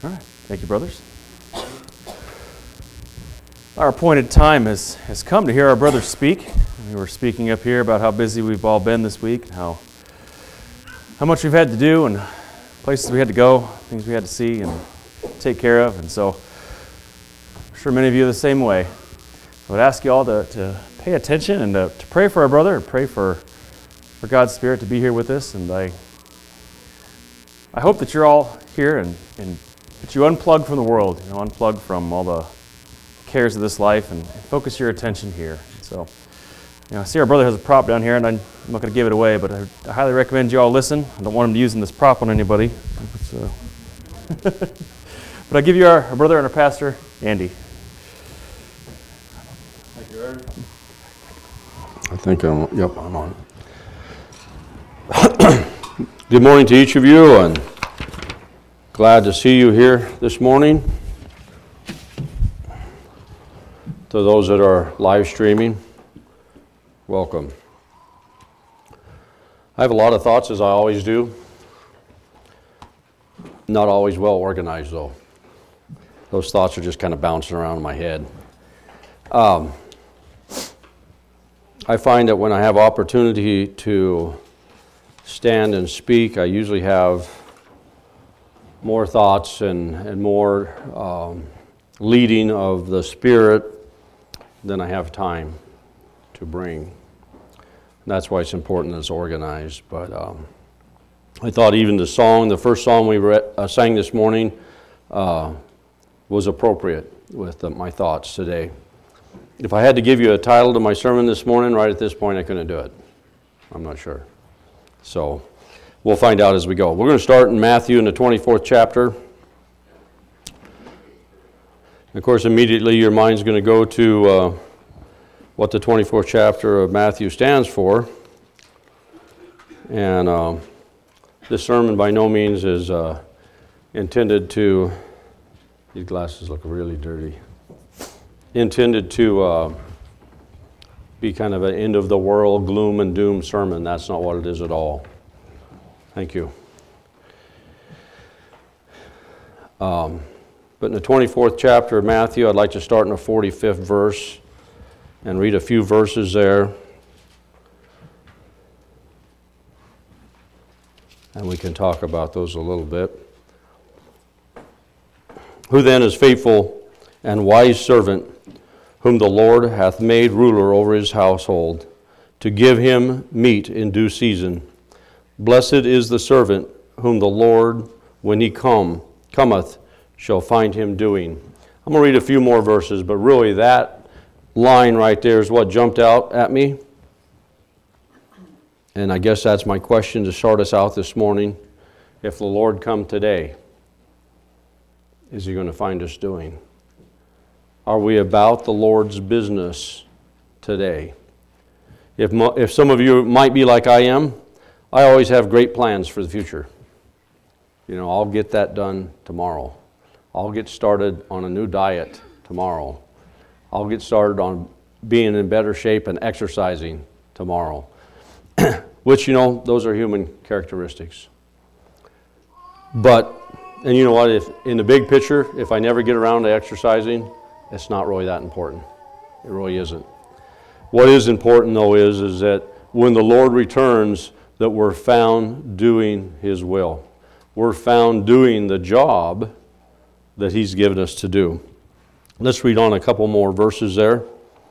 All right. Thank you, brothers. Our appointed time has come to hear our brothers speak. We were speaking up here about how busy we've all been this week, and how much we've had to do, and places we had to go, things we had to see and take care of. And so I'm sure many of you are the same way. I would ask you all to pay attention and to pray for our brother and pray for God's Spirit to be here with us. And I hope that you're all here and that you unplug from the world, unplug from all the cares of this life and focus your attention here. So, I see our brother has a prop down here, and I'm not going to give it away, but I highly recommend you all listen. I don't want him using this prop on anybody. But I give you our brother and our pastor, Andy. Thank you, Aaron. I think I'm on. Good morning to each of you, and glad to see you here this morning. To those that are live streaming, welcome. I have a lot of thoughts, as I always do. Not always well organized, though. Those thoughts are just kind of bouncing around in my head. I find that when I have opportunity to stand and speak, I usually have more thoughts and more leading of the Spirit than I have time to bring. That's why it's important that it's organized. But I thought even the first song we sang this morning was appropriate with my thoughts today. If I had to give you a title to my sermon this morning, right at this point, I couldn't do it. I'm not sure. So we'll find out as we go. We're going to start in Matthew in the 24th chapter. Of course, immediately your mind's going to go to what the 24th chapter of Matthew stands for. And this sermon by no means is intended to, these glasses look really dirty, intended to be kind of an end of the world, gloom and doom sermon. That's not what it is at all. Thank you. But in the 24th chapter of Matthew, I'd like to start in the 45th verse and read a few verses there. And we can talk about those a little bit. Who then is faithful and wise servant, whom the Lord hath made ruler over his household, to give him meat in due season? Blessed is the servant whom the Lord, when he cometh, shall find him doing. I'm going to read a few more verses, but really that line right there is what jumped out at me. And I guess that's my question to start us out this morning. If the Lord come today, is he going to find us doing? Are we about the Lord's business today? If some of you might be like I am, I always have great plans for the future. I'll get that done tomorrow. I'll get started on a new diet tomorrow. I'll get started on being in better shape and exercising tomorrow. Which, those are human characteristics. But, and you know what, if in the big picture, if I never get around to exercising, it's not really that important. It really isn't. What is important, though, is that when the Lord returns, that we're found doing his will. We're found doing the job that he's given us to do. Let's read on a couple more verses there.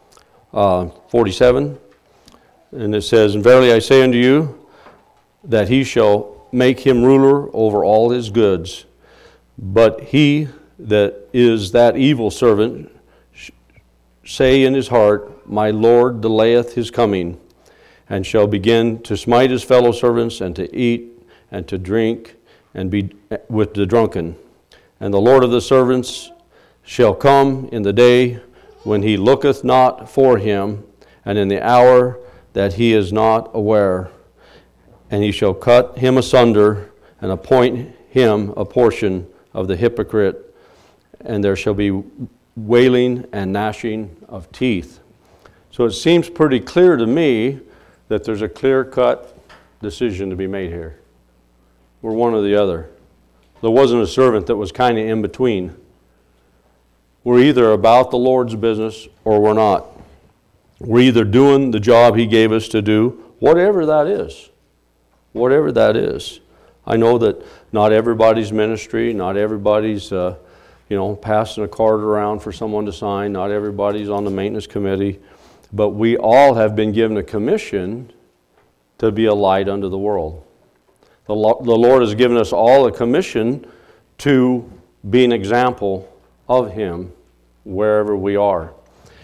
47, and it says, And verily I say unto you, that he shall make him ruler over all his goods. But he that is that evil servant say in his heart, My Lord delayeth his coming, and shall begin to smite his fellow servants, and to eat, and to drink, and be with the drunken. And the Lord of the servants shall come in the day when he looketh not for him, and in the hour that he is not aware. And he shall cut him asunder, and appoint him a portion of the hypocrite, and there shall be wailing and gnashing of teeth. So it seems pretty clear to me that there's a clear-cut decision to be made here. We're one or the other. There wasn't a servant that was kind of in between. We're either about the Lord's business or we're not. We're either doing the job He gave us to do, whatever that is. Whatever that is. I know that not everybody's ministry, not everybody's passing a card around for someone to sign, not everybody's on the maintenance committee, but we all have been given a commission to be a light unto the world. The Lord has given us all a commission to be an example of Him wherever we are.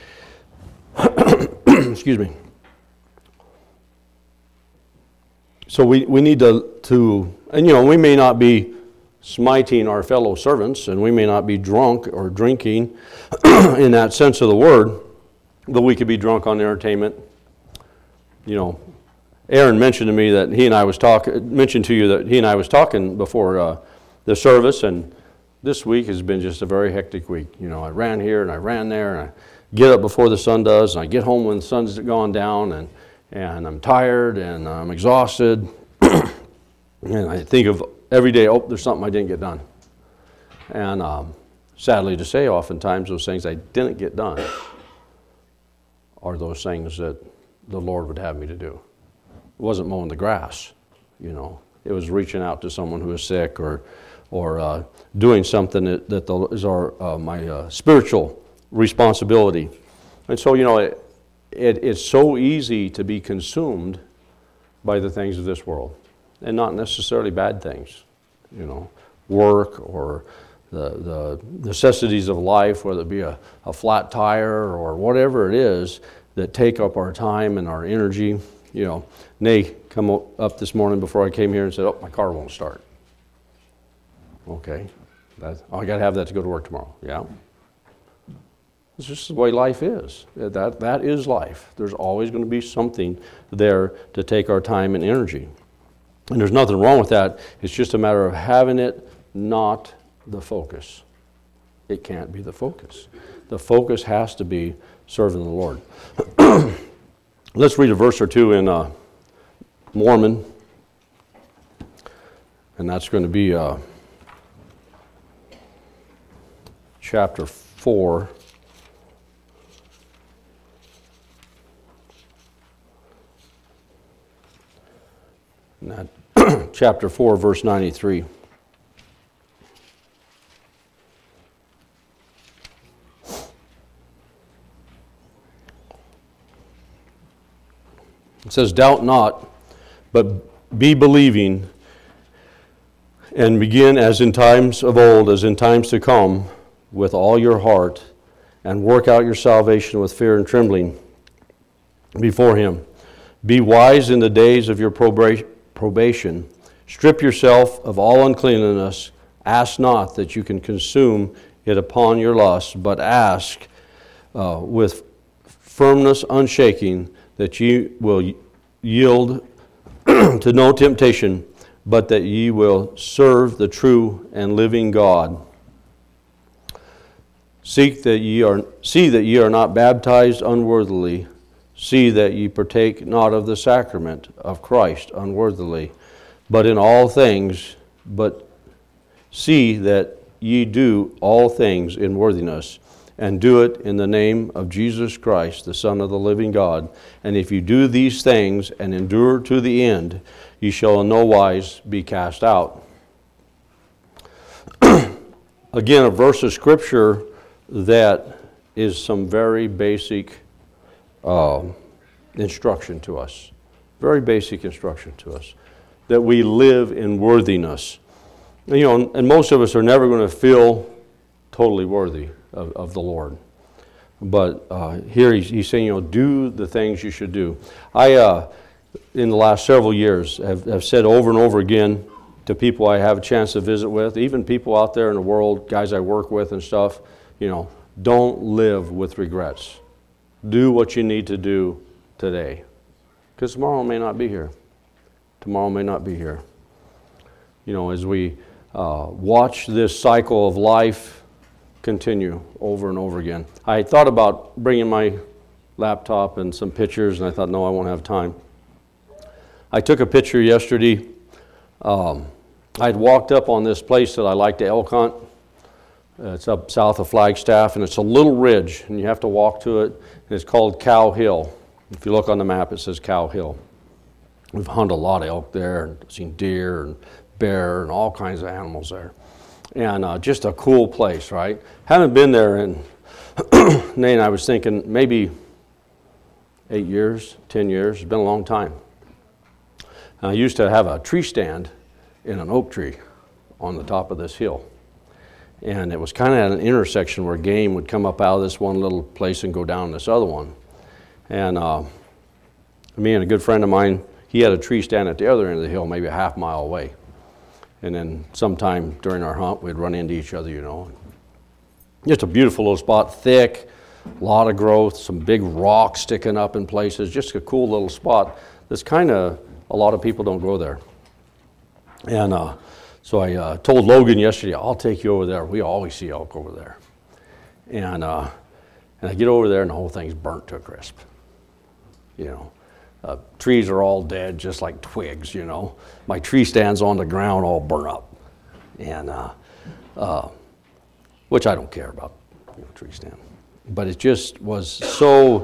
Excuse me. So we need to, and we may not be smiting our fellow servants, and we may not be drunk or drinking in that sense of the word, but we could be drunk on entertainment. Aaron mentioned to me that he and I was talking before the service, and this week has been just a very hectic week. I ran here and I ran there, and I get up before the sun does, and I get home when the sun's gone down, and I'm tired and I'm exhausted, and I think of every day, there's something I didn't get done. And sadly to say, oftentimes those things I didn't get done are those things that the Lord would have me to do. It wasn't mowing the grass, It was reaching out to someone who was sick or doing something that is my spiritual responsibility. And so, it's so easy to be consumed by the things of this world, and not necessarily bad things, work or the necessities of life, whether it be a flat tire or whatever it is that take up our time and our energy. Nay come up this morning before I came here and said, my car won't start. Okay, I got to have that to go to work tomorrow. Yeah. It's just the way life is. That is life. There's always going to be something there to take our time and energy. And there's nothing wrong with that. It's just a matter of having it not the focus. It can't be the focus. The focus has to be serving the Lord. Let's read a verse or two in Mormon. And that's going to be chapter 4. Chapter 4, verse 93. It says, doubt not, but be believing, and begin as in times of old, as in times to come, with all your heart, and work out your salvation with fear and trembling before Him. Be wise in the days of your probation. Strip yourself of all uncleanness. Ask not that you can consume it upon your lust, but ask with firmness unshaking that ye will yield to no temptation, but that ye will serve the true and living God. See that ye are not baptized unworthily. See that ye partake not of the sacrament of Christ unworthily, but in all things, but see that ye do all things in worthiness, and do it in the name of Jesus Christ, the Son of the living God. And if you do these things and endure to the end, ye shall in no wise be cast out. Again, a verse of Scripture that is some very basic instruction to us. Very basic instruction to us. That we live in worthiness. And most of us are never going to feel totally worthy of the Lord. But here he's saying, do the things you should do. I, in the last several years, have said over and over again to people I have a chance to visit with, even people out there in the world, guys I work with and stuff, don't live with regrets. Do what you need to do today. Because tomorrow may not be here. Tomorrow may not be here. As we watch this cycle of life continue over and over again. I thought about bringing my laptop and some pictures, and I thought, no, I won't have time. I took a picture yesterday of I'd walked up on this place that I like to elk hunt. It's up south of Flagstaff, and it's a little ridge, and you have to walk to it. And it's called Cow Hill. If you look on the map, it says Cow Hill. We've hunted a lot of elk there, and seen deer and bear and all kinds of animals there. And just a cool place, right? Haven't been there in, Nate, I was thinking maybe 8 years, 10 years. It's been a long time. I used to have a tree stand in an oak tree on the top of this hill. And it was kind of at an intersection where game would come up out of this one little place and go down this other one. And me and a good friend of mine, he had a tree stand at the other end of the hill, maybe a half mile away. And then sometime during our hunt, we'd run into each other, you know. Just a beautiful little spot, thick, a lot of growth, some big rocks sticking up in places, just a cool little spot that's kind of, a lot of people don't go there. And so I told Logan yesterday, I'll take you over there. We always see elk over there. And I get over there and the whole thing's burnt to a crisp. You know, trees are all dead, just like twigs, you know. My tree stand's on the ground all burnt up. And, which I don't care about, you know, tree stand. But it just was so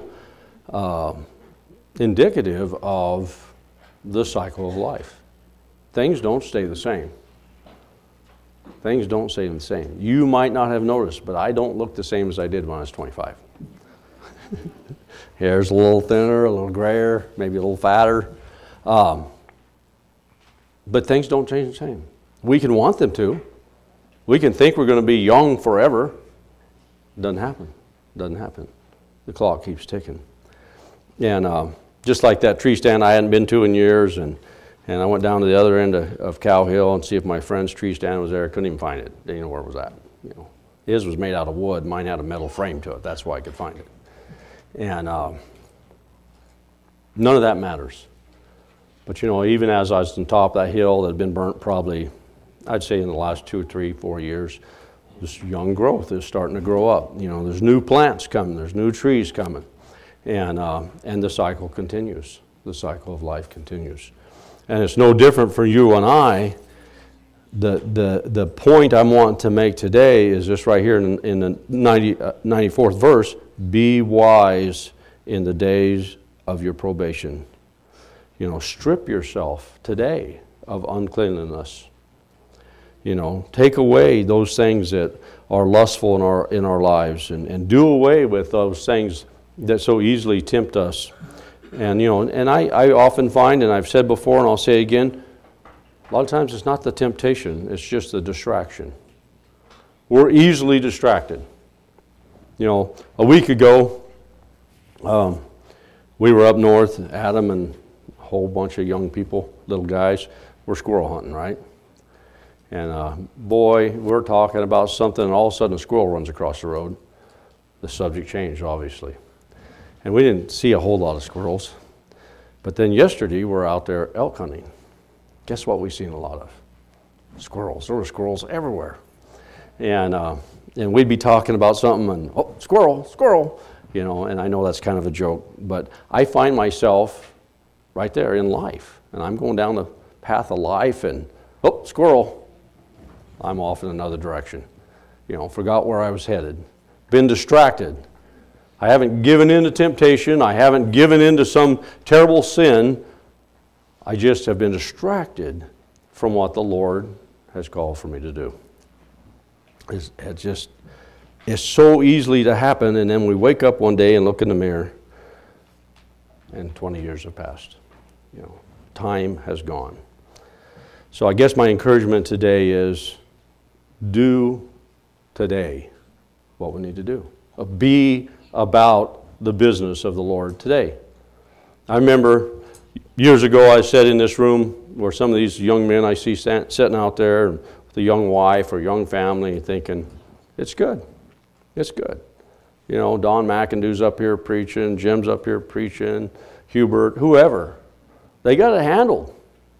indicative of the cycle of life. Things don't stay the same. Things don't stay the same. You might not have noticed, but I don't look the same as I did when I was 25. Hair's a little thinner, a little grayer, maybe a little fatter. But things don't change the same. We can want them to. We can think we're going to be young forever. Doesn't happen. Doesn't happen. The clock keeps ticking. And just like that tree stand I hadn't been to in years, and I went down to the other end of Cow Hill and see if my friend's tree stand was there. Couldn't even find it. Didn't know where it was at. You know, his was made out of wood. Mine had a metal frame to it. That's why I could find it. And none of that matters. But you know, even as I was on top of that hill that had been burnt probably, I'd say in the last 2, 3, 4 years, this young growth is starting to grow up. You know, there's new plants coming. There's new trees coming. And the cycle continues. The cycle of life continues. And it's no different for you and I. The point I'm wanting to make today is this right here in the 94th verse. Be wise in the days of your probation. You know, strip yourself today of uncleanliness. You know, take away those things that are lustful in our lives and do away with those things that so easily tempt us. And, you know, and I often find, and I've said before and I'll say again, a lot of times it's not the temptation, it's just the distraction. We're easily distracted. You know, a week ago, we were up north, Adam and a whole bunch of young people, little guys, were squirrel hunting, right? And boy, we're talking about something, and all of a sudden a squirrel runs across the road. The subject changed, obviously. And we didn't see a whole lot of squirrels. But then yesterday, we're out there elk hunting. Guess what we've seen a lot of? Squirrels. There were squirrels everywhere. And we'd be talking about something, and, oh, squirrel, you know, and I know that's kind of a joke. But I find myself right there in life. And I'm going down the path of life, and, oh, squirrel. I'm off in another direction. You know, forgot where I was headed. Been distracted. I haven't given in to temptation. I haven't given in to some terrible sin. I just have been distracted from what the Lord has called for me to do. It's so easily to happen, and then we wake up one day and look in the mirror, and 20 years have passed. You know, time has gone. So I guess my encouragement today is do today what we need to do. Be about the business of the Lord today. I remember years ago I sat in this room where some of these young men I see sitting out there with a young wife or young family thinking, it's good. It's good. You know, Don McIndoe's up here preaching, Jim's up here preaching, Hubert, whoever. They got it handled.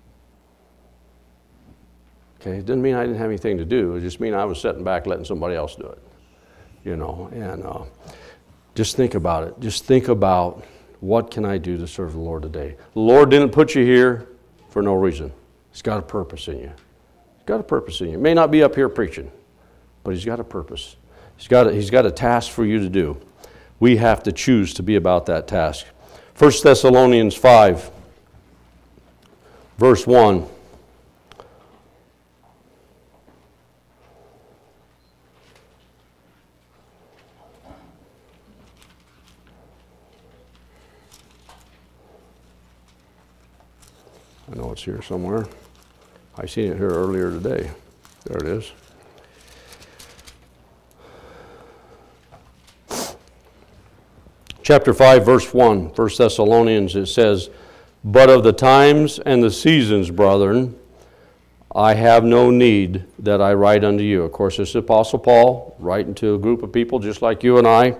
Okay, it didn't mean I didn't have anything to do. It just mean I was sitting back letting somebody else do it. You know, and just think about it. Just think about what can I do to serve the Lord today. The Lord didn't put you here for no reason. He's got a purpose in you. got a purpose in you. He may not be up here preaching, but he's got a purpose. He's got a task for you to do. We have to choose to be about that task. 1 Thessalonians 5, verse 1. I know it's here somewhere. I seen it here earlier today. There it is. Chapter 5, verse 1, 1 Thessalonians, it says, "But of the times and the seasons, brethren, I have no need that I write unto you." Of course, this is Apostle Paul writing to a group of people just like you and I.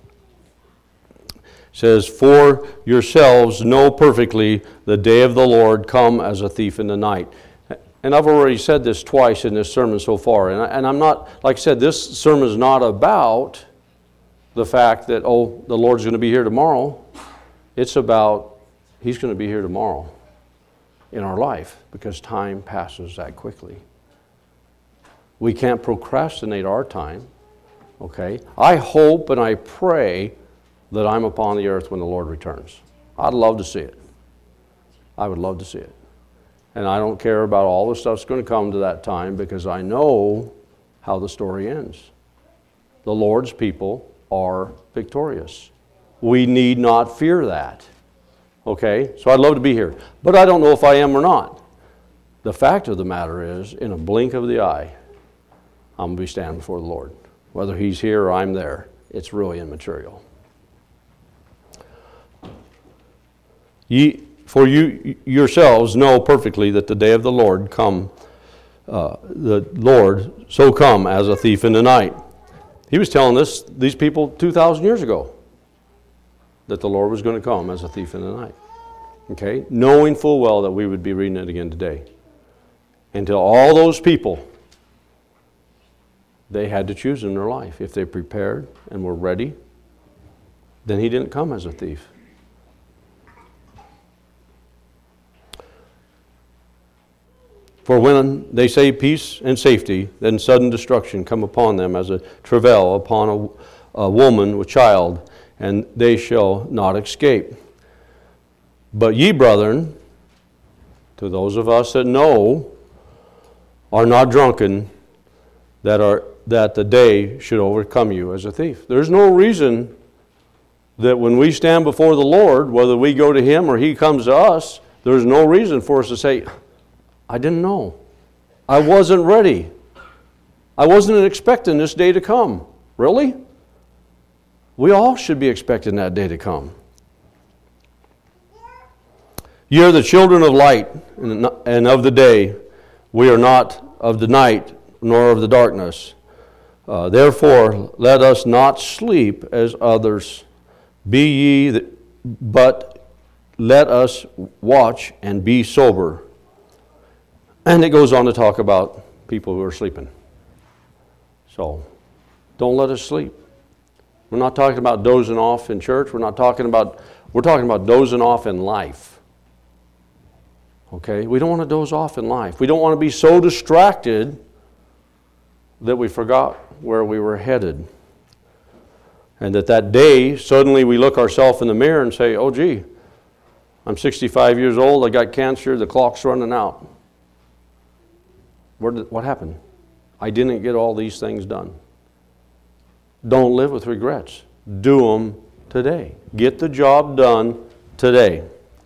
Says, "For yourselves know perfectly the day of the Lord come as a thief in the night." And I've already said this twice in this sermon so far. And I'm not, like I said, this sermon is not about the fact that, oh, the Lord's going to be here tomorrow. It's about He's going to be here tomorrow in our life, because time passes that quickly. We can't procrastinate our time, okay? I hope and I pray that I'm upon the earth when the Lord returns. I'd love to see it. I would love to see it. And I don't care about all the stuff that's going to come to that time, because I know how the story ends. The Lord's people are victorious. We need not fear that. Okay? So I'd love to be here. But I don't know if I am or not. The fact of the matter is, in a blink of the eye, I'm going to be standing before the Lord. Whether He's here or I'm there, it's really immaterial. For you yourselves know perfectly that the day of the Lord so come as a thief in the night. He was telling these people 2,000 years ago that the Lord was going to come as a thief in the night. Okay? Knowing full well that we would be reading it again today. And to all those people, they had to choose in their life. If they prepared and were ready, then He didn't come as a thief. For when they say peace and safety, then sudden destruction come upon them as a travail upon a woman with child, and they shall not escape. But ye, brethren, to those of us that know, are not drunken, that the day should overcome you as a thief. There's no reason that when we stand before the Lord, whether we go to Him or He comes to us, there's no reason for us to say, I didn't know. I wasn't ready. I wasn't expecting this day to come. Really? We all should be expecting that day to come. Ye are the children of light and of the day. We are not of the night nor of the darkness. Therefore, let us not sleep as others. But let us watch and be sober. And it goes on to talk about people who are sleeping. So, don't let us sleep. We're not talking about dozing off in church. We're talking about dozing off in life. Okay? We don't want to doze off in life. We don't want to be so distracted that we forgot where we were headed. And that day, suddenly we look ourselves in the mirror and say, oh gee, I'm 65 years old, I got cancer, the clock's running out. What happened? I didn't get all these things done. Don't live with regrets. Do them today. Get the job done today.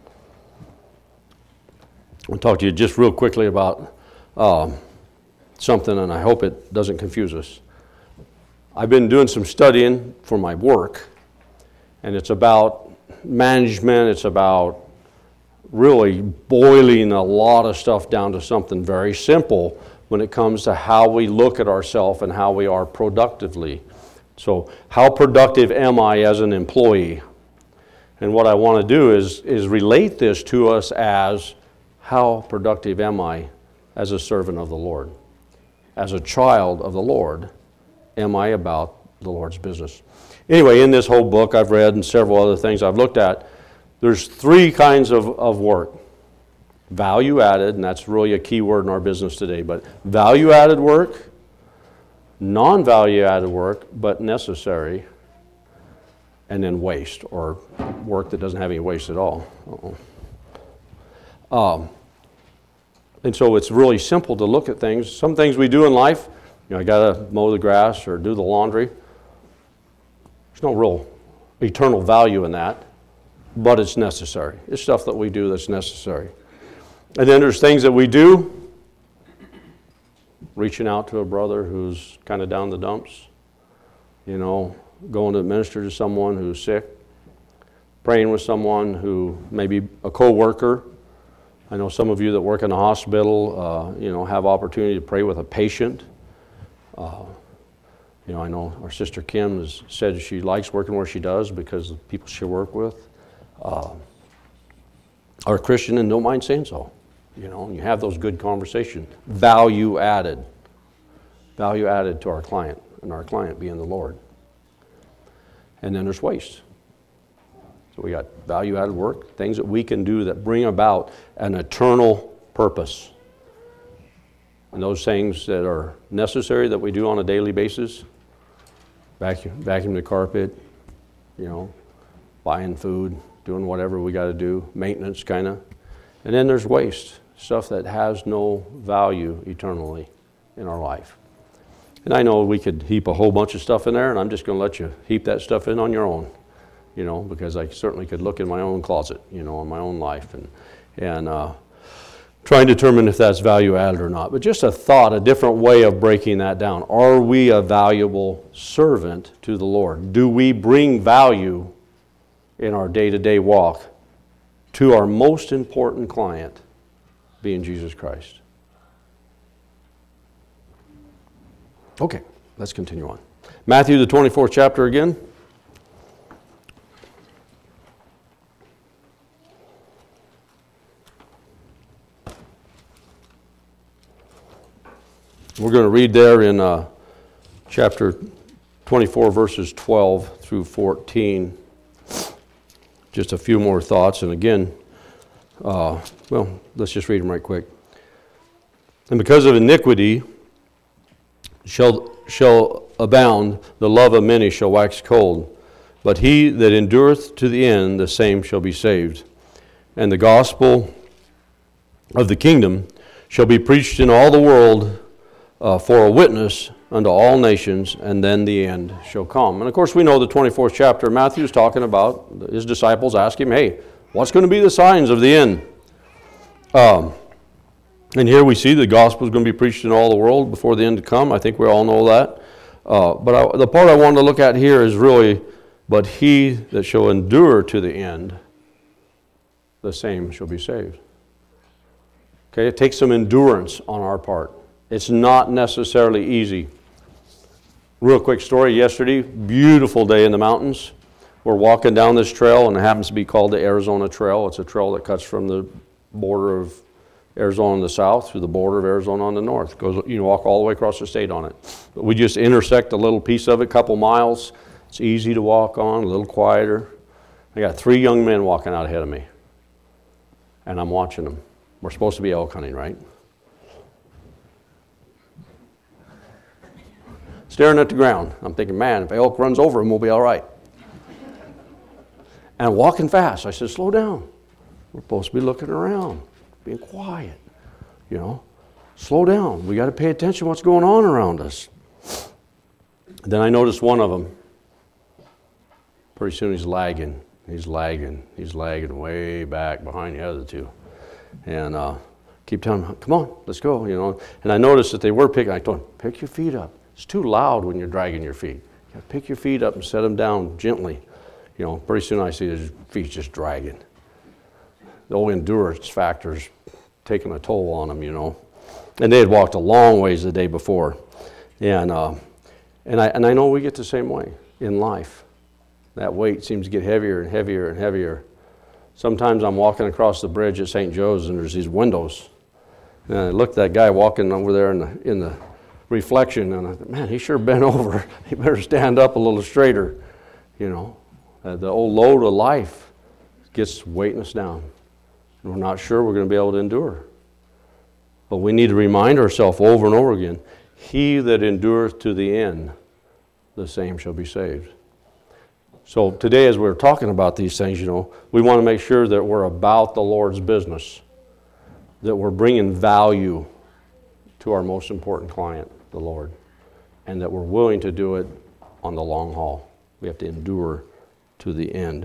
I'll talk to you just real quickly about something, and I hope it doesn't confuse us. I've been doing some studying for my work, and it's about management. It's about really boiling a lot of stuff down to something very simple when it comes to how we look at ourselves and how we are productively. So, how productive am I as an employee? And what I want to do is relate this to us as, how productive am I as a servant of the Lord? As a child of the Lord, am I about the Lord's business? Anyway, in this whole book I've read and several other things I've looked at, there's three kinds of work. Value added, and that's really a key word in our business today, but value added work, non-value added work, but necessary, and then waste, or work that doesn't have any waste at all. And so it's really simple to look at things. Some things we do in life, I got to mow the grass or do the laundry. There's no real eternal value in that, but it's necessary. It's stuff that we do that's necessary. And then there's things that we do, reaching out to a brother who's kind of down in the dumps, going to minister to someone who's sick, praying with someone who may be a co-worker. I know some of you that work in a hospital, have opportunity to pray with a patient. I know our sister Kim has said she likes working where she does because of the people she works with are Christian and don't mind saying so. And you have those good conversations. Value added to our client, and our client being the Lord. And then there's waste. So we got value added work, things that we can do that bring about an eternal purpose. And those things that are necessary that we do on a daily basis, vacuum the carpet, buying food, doing whatever we got to do, maintenance kind of. And then there's waste, stuff that has no value eternally in our life. And I know we could heap a whole bunch of stuff in there, and I'm just going to let you heap that stuff in on your own, because I certainly could look in my own closet, in my own life, and try and determine if that's value added or not. But just a thought, a different way of breaking that down. Are we a valuable servant to the Lord? Do we bring value in our day-to-day walk to our most important client, being Jesus Christ? Okay, let's continue on. Matthew, the 24th chapter again. We're going to read there in chapter 24, verses 12 through 14. Just a few more thoughts, and again, let's just read them right quick. And because of iniquity shall abound, the love of many shall wax cold. But he that endureth to the end, the same shall be saved. And the gospel of the kingdom shall be preached in all the world for a witness unto all nations, and then the end shall come. And of course we know the 24th chapter of Matthew is talking about his disciples ask him, hey, what's going to be the signs of the end? And here we see the gospel is going to be preached in all the world before the end to come. I think we all know that. But the part I wanted to look at here is really, but he that shall endure to the end, the same shall be saved. Okay, it takes some endurance on our part. It's not necessarily easy. Real quick story, yesterday, beautiful day in the mountains. We're walking down this trail, and it happens to be called the Arizona Trail. It's a trail that cuts from the border of Arizona on the south through the border of Arizona on the north. You walk all the way across the state on it. But we just intersect a little piece of it, a couple miles. It's easy to walk on, a little quieter. I got 3 young men walking out ahead of me, and I'm watching them. We're supposed to be elk hunting, right? Staring at the ground. I'm thinking, man, if elk runs over him, we'll be all right. And walking fast. I said, slow down. We're supposed to be looking around, being quiet. Slow down. We got to pay attention to what's going on around us. And then I noticed one of them. Pretty soon he's lagging. He's lagging way back behind the other 2. And keep telling him, come on, let's go, And I noticed that they were picking. I told him, pick your feet up. It's too loud when you're dragging your feet. You got to pick your feet up and set them down gently. Pretty soon I see his feet just dragging. The old endurance factor's taking a toll on them, And they had walked a long ways the day before. And I know we get the same way in life. That weight seems to get heavier and heavier and heavier. Sometimes I'm walking across the bridge at St. Joe's and there's these windows. And I looked at that guy walking over there in the reflection, and I thought, man, he sure bent over. He better stand up a little straighter. The old load of life gets weighting us down. and we're not sure we're going to be able to endure. But we need to remind ourselves over and over again, he that endureth to the end, the same shall be saved. So today, as we're talking about these things, we want to make sure that we're about the Lord's business, that we're bringing value to our most important client, the Lord, and that we're willing to do it on the long haul. We have to endure to the end.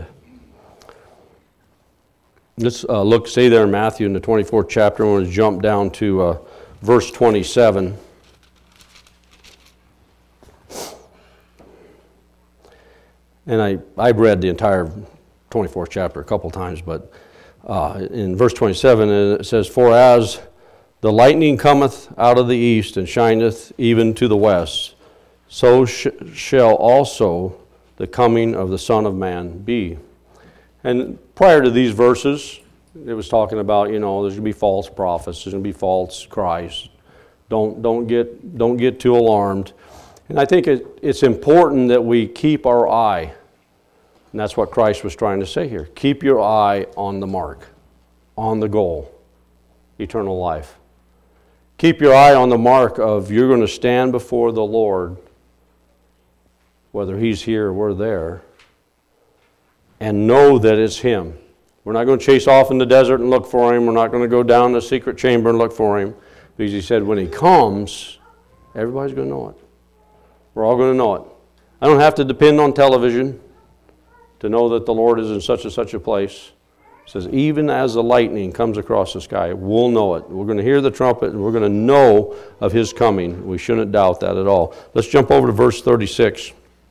Let's stay there in Matthew in the 24th chapter. I want to jump down to verse 27. And I've read the entire 24th chapter a couple times, but in verse 27 it says, "For as the lightning cometh out of the east and shineth even to the west, so shall also the coming of the Son of Man be." And prior to these verses, it was talking about, there's going to be false prophets, there's going to be false Christs. Don't get too alarmed. And I think it's important that we keep our eye, and that's what Christ was trying to say here. Keep your eye on the mark, on the goal, eternal life. Keep your eye on the mark of you're going to stand before the Lord, whether He's here or we're there, and know that it's Him. We're not going to chase off in the desert and look for Him. We're not going to go down the secret chamber and look for Him. Because He said when He comes, everybody's going to know it. We're all going to know it. I don't have to depend on television to know that the Lord is in such and such a place. It says, even as the lightning comes across the sky, we'll know it. We're going to hear the trumpet, and we're going to know of His coming. We shouldn't doubt that at all. Let's jump over to verse 36.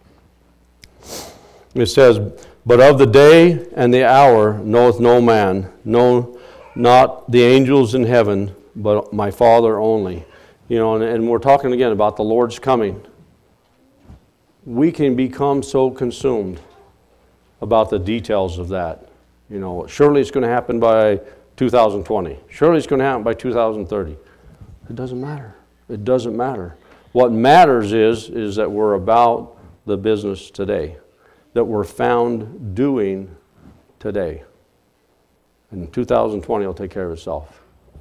It says, "But of the day and the hour knoweth no man, no, not the angels in heaven, but my Father only." And we're talking again about the Lord's coming. We can become so consumed about the details of that. Surely it's going to happen by 2020. Surely it's going to happen by 2030. It doesn't matter. It doesn't matter. What matters is that we're about the business today, that we're found doing today. And 2020 will take care of itself.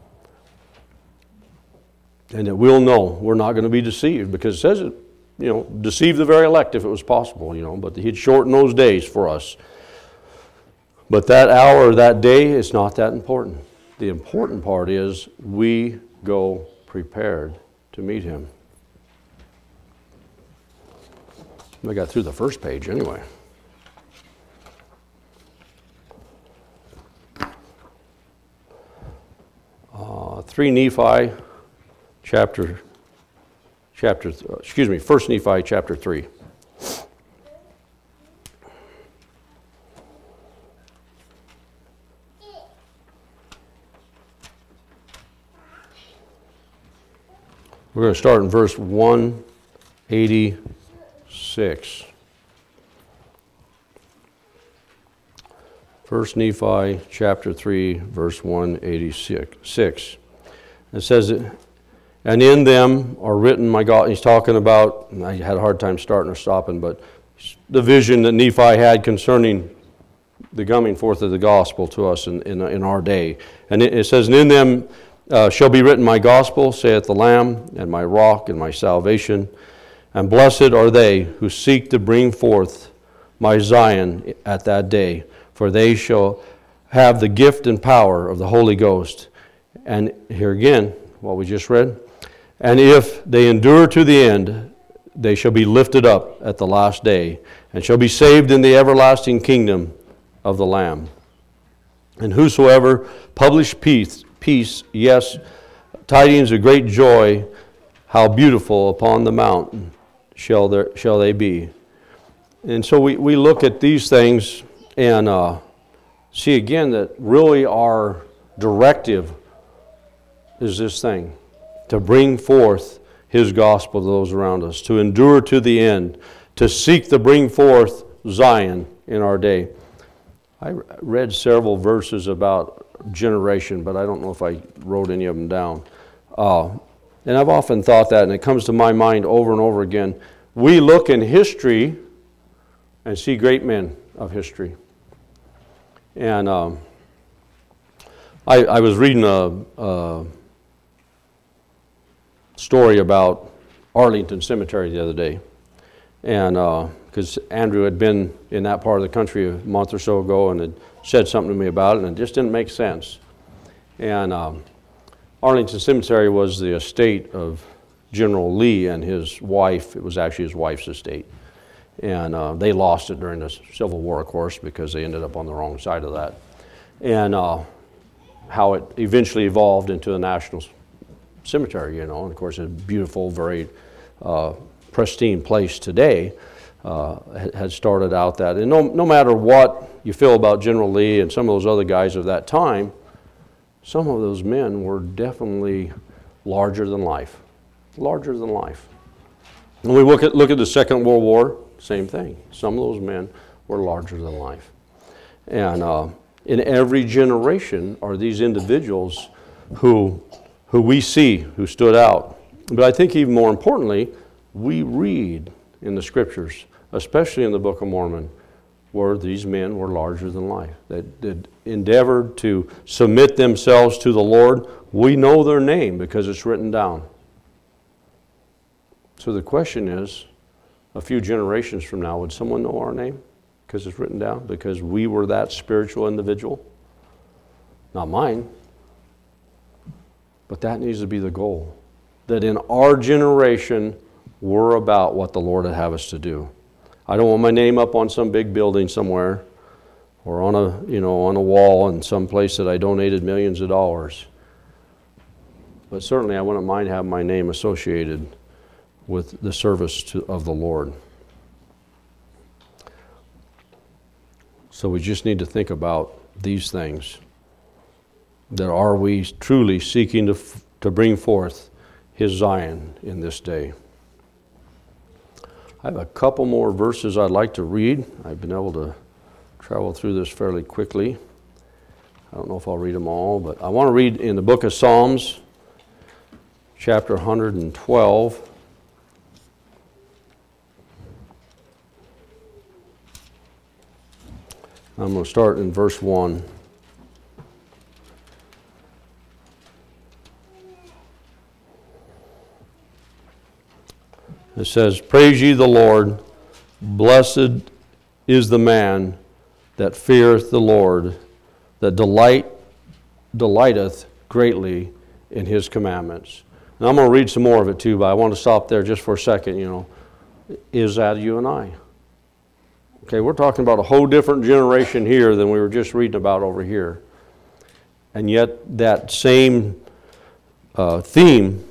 And that we'll know we're not going to be deceived, because it says it, deceive the very elect if it was possible, but He'd shorten those days for us. But that hour or that day is not that important. The important part is we go prepared to meet Him. I got through the first page anyway. 3 Nephi, 1 Nephi chapter 3. We're going to start in verse 186. 1 Nephi chapter 3, verse 186. It says, "And in them are written my God." He's talking about, I had a hard time starting or stopping, but the vision that Nephi had concerning the coming forth of the gospel to us in our day. And it says, "And in them shall be written my gospel, saith the Lamb, and my rock, and my salvation. And blessed are they who seek to bring forth my Zion at that day, for they shall have the gift and power of the Holy Ghost." And here again, what we just read. "And if they endure to the end, they shall be lifted up at the last day, and shall be saved in the everlasting kingdom of the Lamb. And whosoever publish peace, yes, tidings of great joy, how beautiful upon the mountain shall they be." And so we look at these things and see again that really our directive is this thing, to bring forth His gospel to those around us, to endure to the end, to seek to bring forth Zion in our day. I read several verses about generation, but I don't know if I wrote any of them down. And I've often thought that, and it comes to my mind over and over again. We look in history and see great men of history. And I was reading a story about Arlington Cemetery the other day, and because Andrew had been in that part of the country a month or so ago and had said something to me about it, and it just didn't make sense. And Arlington Cemetery was the estate of General Lee and his wife. It was actually his wife's estate. And they lost it during the Civil War, of course, because they ended up on the wrong side of that. And how it eventually evolved into a national cemetery, and of course a beautiful, very pristine place today, had started out that. And no matter what you feel about General Lee and some of those other guys of that time, some of those men were definitely larger than life. Larger than life. When we look at the Second World War, same thing. Some of those men were larger than life. And in every generation are these individuals who we see, who stood out. But I think even more importantly, we read in the Scriptures, especially in the Book of Mormon, where these men were larger than life, that endeavored to submit themselves to the Lord. We know their name because it's written down. So the question is, a few generations from now, would someone know our name because it's written down? Because we were that spiritual individual? Not mine. But that needs to be the goal. That in our generation, we're about what the Lord would have us to do. I don't want my name up on some big building somewhere or on a wall in some place that I donated millions of dollars. But certainly I wouldn't mind having my name associated with the service of the Lord. So we just need to think about these things. That are we truly seeking to bring forth His Zion in this day? I have a couple more verses I'd like to read. I've been able to travel through this fairly quickly. I don't know if I'll read them all, but I want to read in the book of Psalms, chapter 112. I'm going to start in verse 1. It says, "Praise ye the Lord, blessed is the man that feareth the Lord, that delighteth greatly in His commandments." And I'm going to read some more of it too, but I want to stop there just for a second. Is that you and I? Okay, we're talking about a whole different generation here than we were just reading about over here. And yet that same theme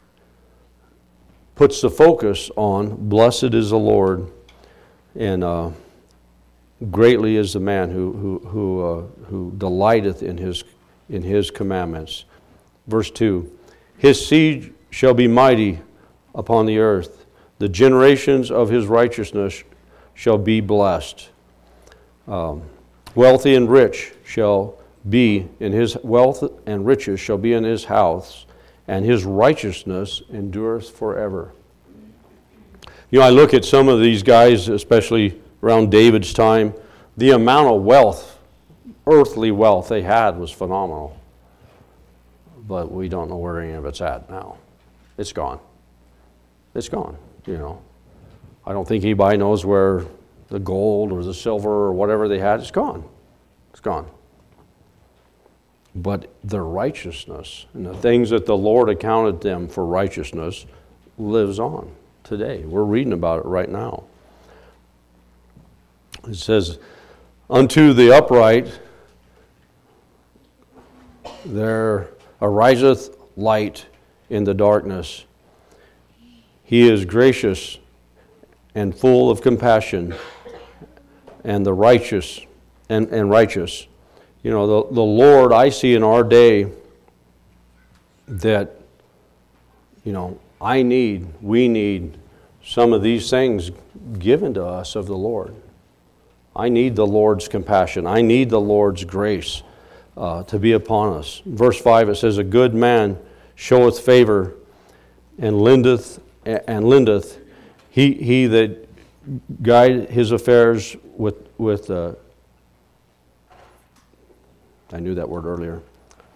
puts the focus on blessed is the Lord, and greatly is the man who delighteth in his commandments. Verse 2, "His seed shall be mighty upon the earth. The generations of his righteousness shall be blessed. Wealthy and rich shall be in his wealth, and riches shall be in his house, and his righteousness endureth forever." I look at some of these guys, especially around David's time, the amount of wealth, earthly wealth they had was phenomenal. But we don't know where any of it's at now. It's gone. It's gone, I don't think anybody knows where the gold or the silver or whatever they had. It's gone. It's gone. But their righteousness and the things that the Lord accounted them for righteousness lives on today. We're reading about it right now. It says, "Unto the upright there ariseth light in the darkness. He is gracious and full of compassion, and the righteous and righteous." The Lord, I see in our day that, we need some of these things given to us of the Lord. I need the Lord's compassion. I need the Lord's grace to be upon us. Verse 5, it says, "A good man showeth favor and lendeth, he that guide his affairs with I knew that word earlier.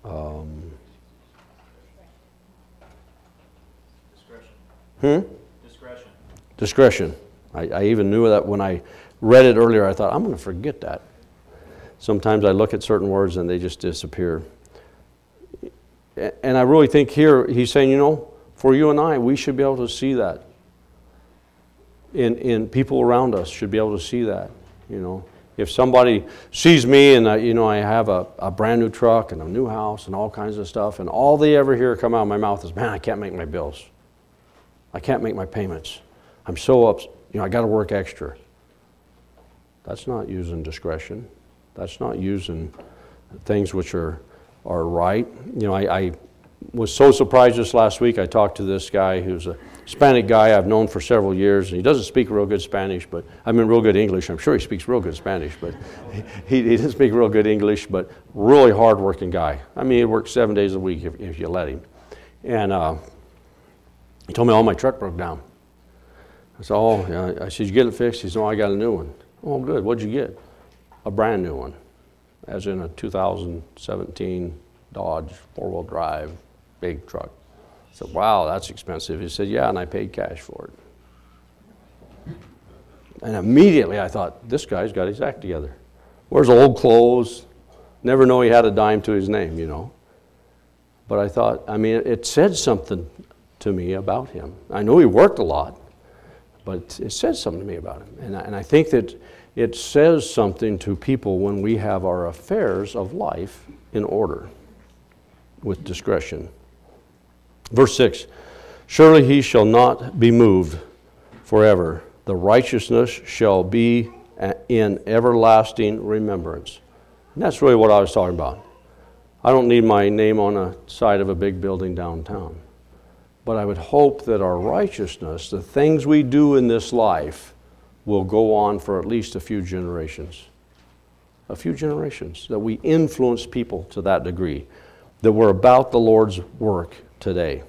Discretion. I even knew that when I read it earlier. I thought, I'm going to forget that. Sometimes I look at certain words and they just disappear. And I really think here he's saying, for you and I, we should be able to see that. In people around us should be able to see that. If somebody sees me and I have a brand new truck and a new house and all kinds of stuff, and all they ever hear come out of my mouth is, man, I can't make my bills. I can't make my payments. I'm so upset. I got to work extra. That's not using discretion. That's not using things which are right. I was so surprised this last week. I talked to this guy who's a Hispanic guy I've known for several years, and he doesn't speak real good Spanish, but real good English. I'm sure he speaks real good Spanish, but he doesn't speak real good English, but really hard-working guy. He works 7 days a week if you let him. And he told me all my truck broke down. I said, I said, you get it fixed? He said, I got a new one. Oh, good. What'd you get? A brand new one, as in a 2017 Dodge four-wheel drive, big truck. I said, wow, that's expensive. He said, yeah, and I paid cash for it. And immediately I thought, this guy's got his act together. Wears old clothes, never know he had a dime to his name, But I thought, it said something to me about him. I know he worked a lot, but it says something to me about him. And I think that it says something to people when we have our affairs of life in order with discretion. Verse 6, surely he shall not be moved forever. The righteousness shall be in everlasting remembrance. And that's really what I was talking about. I don't need my name on the side of a big building downtown. But I would hope that our righteousness, the things we do in this life, will go on for at least a few generations. A few generations, that we influence people to that degree, that we're about the Lord's work today.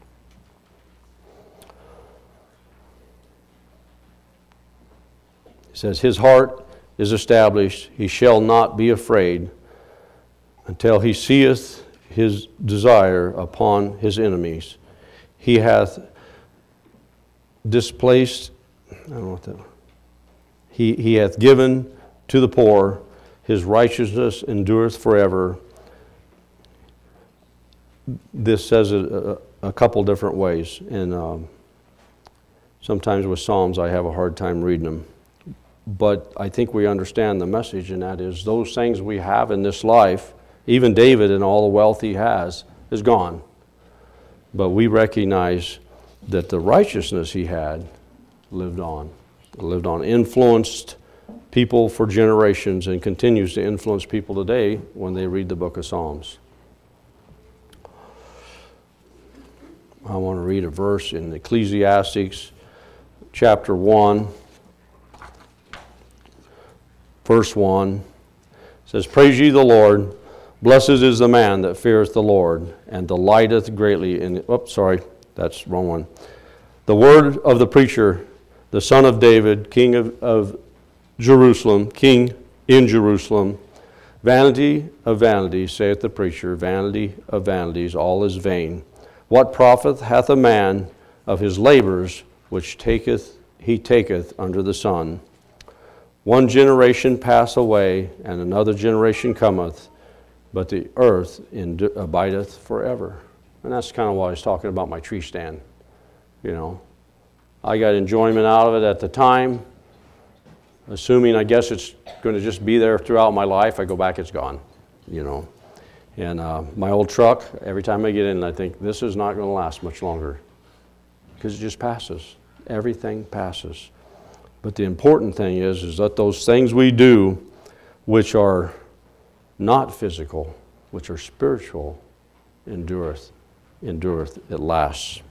It says, his heart is established, he shall not be afraid until he seeth his desire upon his enemies. He hath displaced, he hath given to the poor, his righteousness endureth forever. This says it a couple different ways, and sometimes with Psalms I have a hard time reading them. But I think we understand the message, and that is those things we have in this life, even David and all the wealth he has, is gone. But we recognize that the righteousness he had lived on, influenced people for generations, and continues to influence people today when they read the book of Psalms. I want to read a verse in Ecclesiastes chapter 1, verse 1. It says, praise ye the Lord. Blessed is the man that feareth the Lord, and delighteth greatly in... that's wrong one. The word of the preacher, the son of David, king of Jerusalem, king in Jerusalem. Vanity of vanities, saith the preacher, vanity of vanities, all is vain. What profit hath a man of his labors which he taketh under the sun? One generation pass away, and another generation cometh, but the earth abideth forever. And that's kind of why I was talking about my tree stand. I got enjoyment out of it at the time. Assuming, I guess, it's going to just be there throughout my life. I go back, it's gone, And my old truck, every time I get in, I think, this is not going to last much longer. Because it just passes. Everything passes. But the important thing is that those things we do, which are not physical, which are spiritual, endureth, it lasts.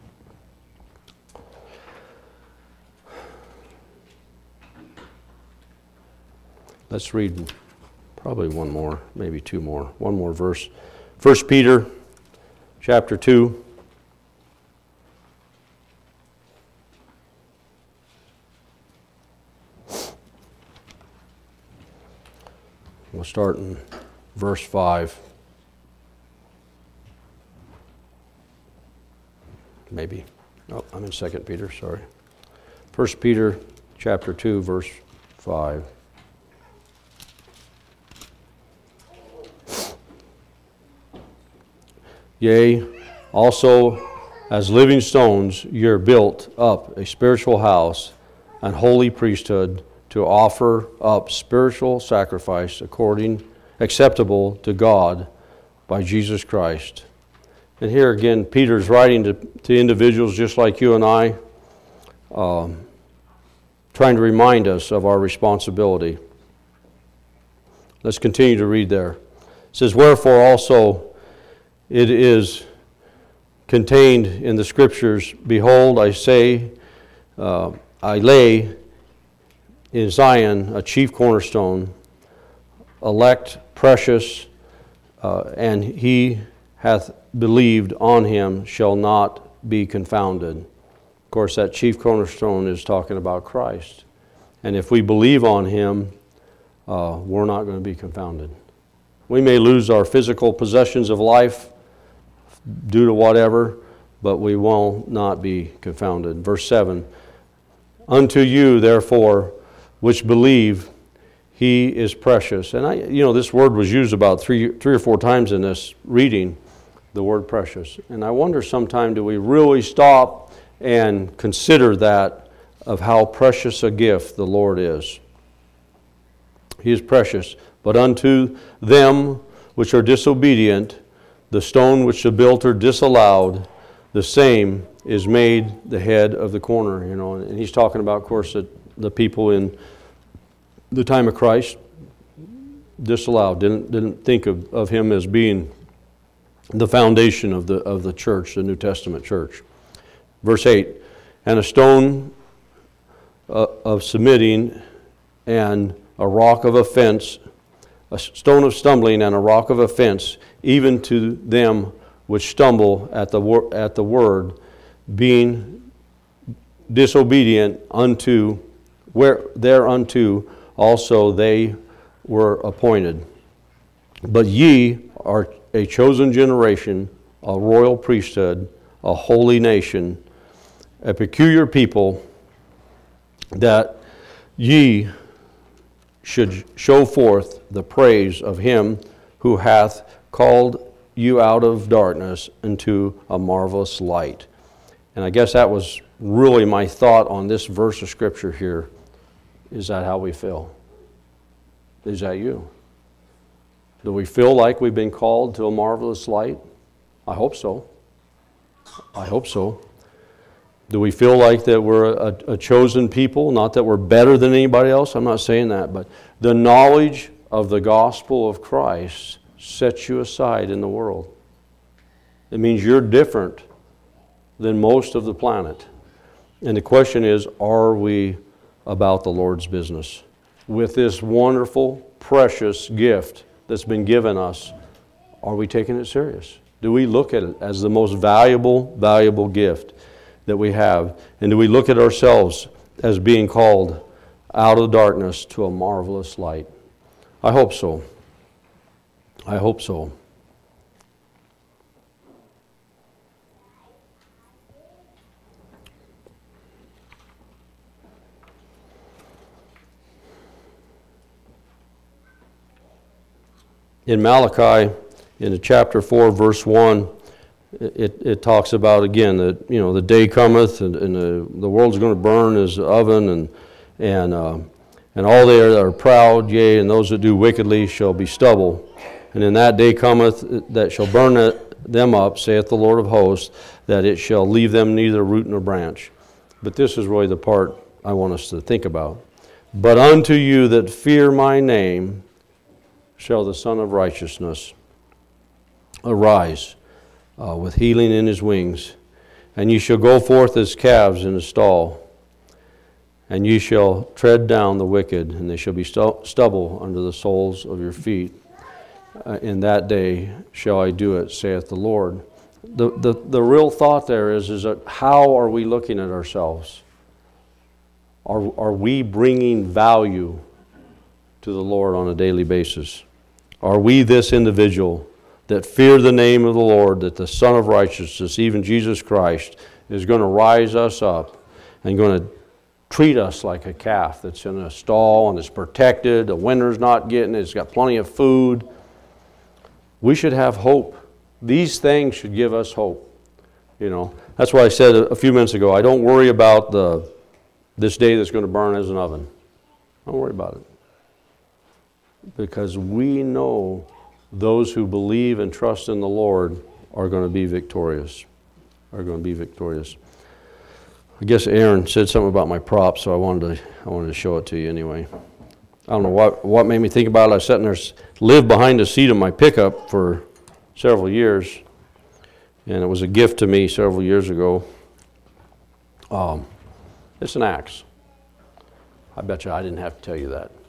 Let's read probably one more, maybe two more. One more verse. 1 Peter chapter 2. We'll start in verse 5. maybe. Oh, I'm in 2 Peter, sorry. 1 Peter chapter 2, verse 5. Yea, also as living stones you're built up a spiritual house and holy priesthood to offer up spiritual sacrifice acceptable to God by Jesus Christ. And here again, Peter's writing to individuals just like you and I, trying to remind us of our responsibility. Let's continue to read there. It says, wherefore also it is contained in the Scriptures, behold, I say, I lay in Zion a chief cornerstone, elect, precious, and he hath believed on him shall not be confounded. Of course, that chief cornerstone is talking about Christ. And if we believe on him, we're not going to be confounded. We may lose our physical possessions of life due to whatever, but we will not be confounded. Verse 7, unto you, therefore, which believe, he is precious. And this word was used about three or four times in this reading, the word precious. And I wonder sometime, do we really stop and consider that of how precious a gift the Lord is? He is precious. But unto them which are disobedient, the stone which the builder disallowed, the same is made the head of the corner. And he's talking about, of course, that the people in the time of Christ disallowed, didn't think of him as being the foundation of the church, the New Testament church. Verse 8, and a stone of submitting and a rock of offense, a stone of stumbling and a rock of offense, even to them which stumble at the word, being disobedient thereunto also they were appointed. But ye are a chosen generation, a royal priesthood, a holy nation, a peculiar people, that ye should show forth the praise of him who hath called you out of darkness into a marvelous light. And I guess that was really my thought on this verse of Scripture here. Is that how we feel? Is that you? Do we feel like we've been called to a marvelous light? I hope so. I hope so. Do we feel like that we're a chosen people? Not that we're better than anybody else. I'm not saying that. But the knowledge of the gospel of Christ sets you aside in the world. It means you're different than most of the planet. And the question is, are we about the Lord's business? With this wonderful, precious gift that's been given us, are we taking it serious? Do we look at it as the most valuable gift that we have? And do we look at ourselves as being called out of darkness to a marvelous light? I hope so. I hope so. In Malachi, in chapter 4, verse 1, it talks about, again, that the day cometh and the world's going to burn as an oven, and all they that are proud, yea, and those that do wickedly shall be stubble. And in that day cometh that shall burn them up, saith the Lord of hosts, that it shall leave them neither root nor branch. But this is really the part I want us to think about. But unto you that fear my name shall the Son of Righteousness arise with healing in his wings. And ye shall go forth as calves in a stall. And ye shall tread down the wicked, and they shall be stubble under the soles of your feet. In that day shall I do it, saith the Lord. The real thought there is that how are we looking at ourselves? Are we bringing value to the Lord on a daily basis? Are we this individual that fear the name of the Lord, that the Son of Righteousness, even Jesus Christ, is going to rise us up and going to treat us like a calf that's in a stall and is protected, the winter's not getting it, it's got plenty of food. We should have hope. These things should give us hope. That's why I said a few minutes ago, I don't worry about this day that's going to burn as an oven. Don't worry about it. Because we know those who believe and trust in the Lord are going to be victorious. I guess Aaron said something about my props, so I wanted to show it to you anyway. I don't know what made me think about it. I was sitting there, lived behind the seat of my pickup for several years, and it was a gift to me several years ago. It's an axe. I bet you I didn't have to tell you that.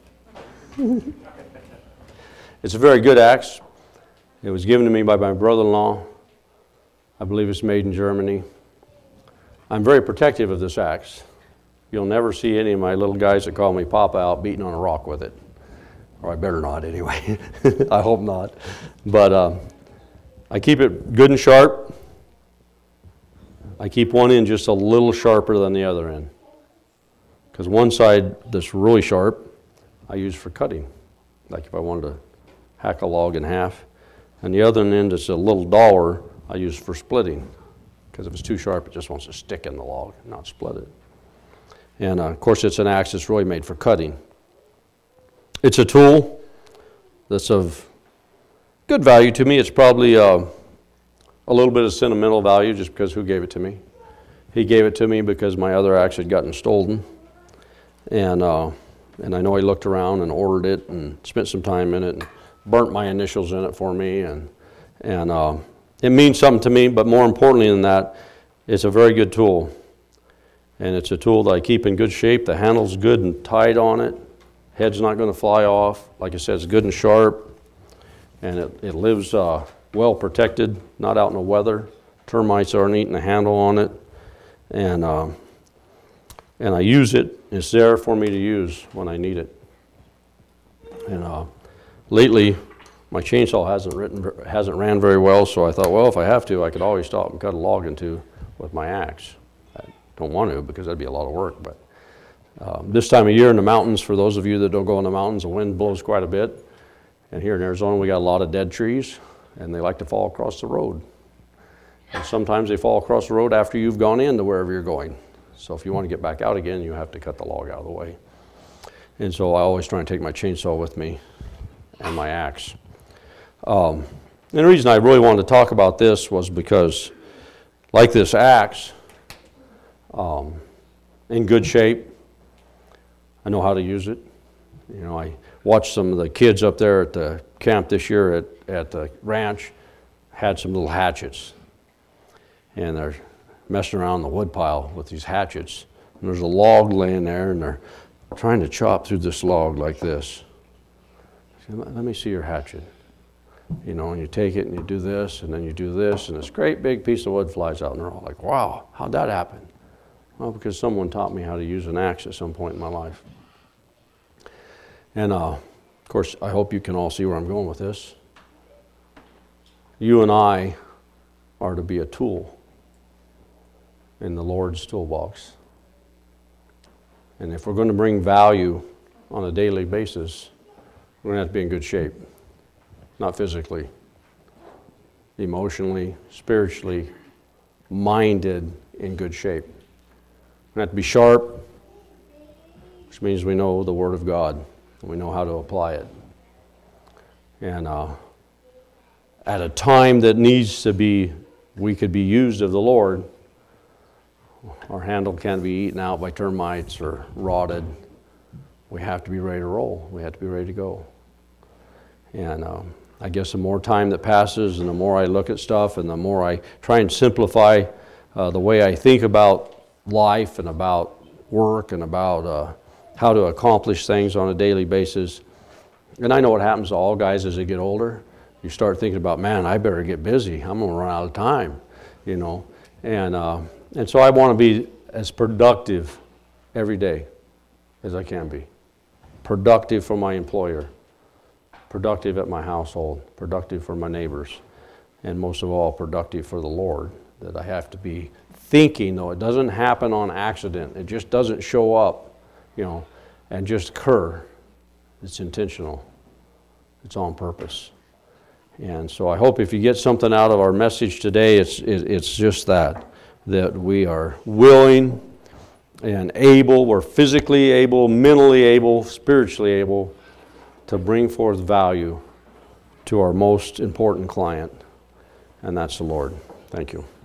It's a very good axe. It was given to me by my brother-in-law. I believe it's made in Germany. I'm very protective of this axe. You'll never see any of my little guys that call me Papa out beating on a rock with it. Or I better not anyway. I hope not. But I keep it good and sharp. I keep one end just a little sharper than the other end. Because one side that's really sharp, I use for cutting. Like if I wanted to hack a log in half. And the other end that's a little duller, I use for splitting. Because if it's too sharp, it just wants to stick in the log, not split it. And of course, it's an axe that's really made for cutting. It's a tool that's of good value to me. It's probably a little bit of sentimental value just because who gave it to me? He gave it to me because my other axe had gotten stolen. And I know he looked around and ordered it and spent some time in it and burnt my initials in it for me. And it means something to me, but more importantly than that, it's a very good tool. And it's a tool that I keep in good shape. The handle's good and tight on it. Head's not going to fly off. Like I said, it's good and sharp. And it lives well protected, not out in the weather. Termites aren't eating the handle on it. And I use it. It's there for me to use when I need it. And lately, my chainsaw hasn't ran very well, so I thought, well, if I have to, I could always stop and cut a log in two with my axe. I don't want to because that'd be a lot of work, but this time of year in the mountains, for those of you that don't go in the mountains, the wind blows quite a bit. And here in Arizona, we got a lot of dead trees, and they like to fall across the road. And sometimes they fall across the road after you've gone into wherever you're going. So if you want to get back out again, you have to cut the log out of the way. And so I always try and take my chainsaw with me and my axe. And the reason I really wanted to talk about this was because, like this axe, in good shape, I know how to use it. I watched some of the kids up there at the camp this year at the ranch, had some little hatchets. And they're messing around the wood pile with these hatchets. And there's a log laying there, and they're trying to chop through this log like this. Let me see your hatchet. And you take it and you do this, and then you do this, and this great big piece of wood flies out, and they're all like, wow, how'd that happen? Well, because someone taught me how to use an axe at some point in my life. And of course, I hope you can all see where I'm going with this. You and I are to be a tool in the Lord's toolbox. And if we're going to bring value on a daily basis, we're going to have to be in good shape. Not physically, emotionally, spiritually, minded, in good shape. We have to be sharp, which means we know the Word of God, and we know how to apply it. And at a time that needs to be, we could be used of the Lord, our handle can't be eaten out by termites or rotted. We have to be ready to roll. We have to be ready to go. And I guess the more time that passes and the more I look at stuff and the more I try and simplify the way I think about life and about work and about how to accomplish things on a daily basis. And I know what happens to all guys as they get older. You start thinking about, man, I better get busy. I'm going to run out of time, And so I want to be as productive every day as I can be. Productive for my employer. Productive at my household, productive for my neighbors, and most of all, productive for the Lord, that I have to be thinking, though. It doesn't happen on accident. It just doesn't show up, and just occur. It's intentional. It's on purpose. And so I hope if you get something out of our message today, it's just that we are willing and able, we're physically able, mentally able, spiritually able to bring forth value to our most important client, and that's the Lord. Thank you.